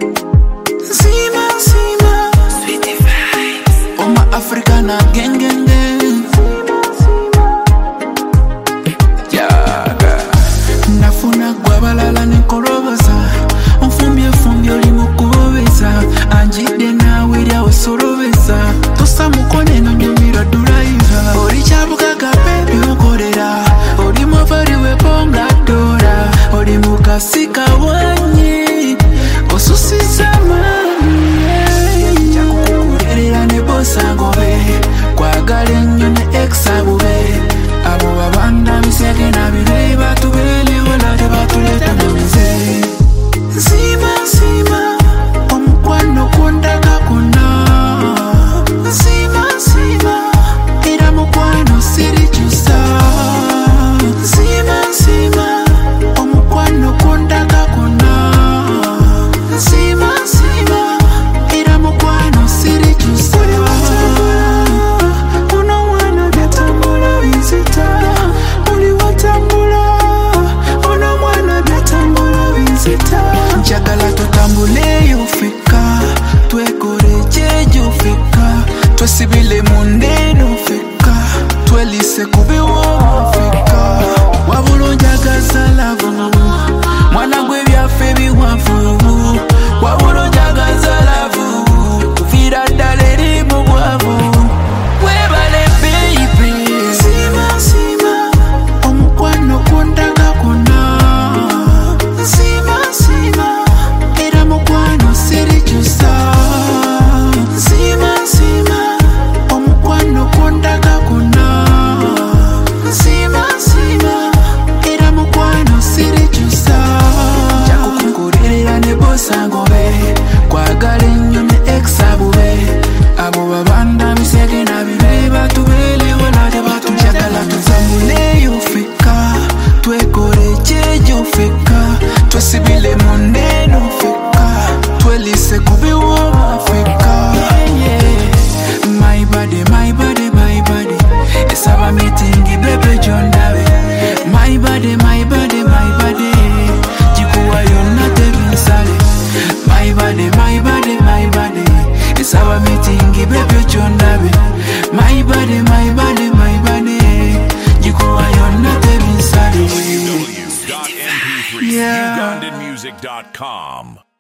Zima, zima, sweetie vibes. Oh my Africana gang, gang, gang. Yaga. Nafuna guabalala nikoroboza. Mfumbye fumbye oli mukubobeza. Anjide nawe lya osorobeza. Tosa mukone no nyumira duraiva. Oli chabuka kape byokolera. Oli mwavari weponga dora. Oli mukasika wanyi. Osusiza mani. Chakukukurerera ne bosa ngobe. Kwagala nnyo ne exabube. Abo babanda misege na bire batubele wala tebatuleta na mize. Zima, zima, omukwano kundaka kuna. Zima, zima, era mukwano siri chusa. Zima, zima, omukwano kundaka kuna. Zima, zima, era mukwano siri chusa. Uno mwana byatambula bizita. Uli watambula. Uno mwana byatambula bizita. Njagala tutambule yofika. Twekoreje yofika. Twesibile mundeno fika. Twelise kubiwo Afrika. Wabulo njagaza lavu. Mwana gwe byaffe biwavu. Wabulo njagaza lavu. Tufira ddala eri mu bwavu. Webale baby. Zima, zima, omukwano kundaka kuna. Zima, zima, era mukwano siri chusa. Zima, zima, omukwano kundaka kuna. Zima, zima, era mukwano siri chusa. Chakukukurerera ne bosa ngobe. Kwagala nnyo ne exabube. Abo babanda misege na bibe batubele wala tebatunjagala tutambule yofika. Twekoreje yofika. Twesibile muneno fika. Twelise kubiwo Afrika. My body, my body, my body. Esaba meeting bebe jondawe. My body, my body, my body. Jikuwa yonna tebinsale. My body, my body, my body. Esaba meeting bebe jondawe. My body, my body, my body. Jikuwa yonna tebinsale. www.mp3ugandanmusic.com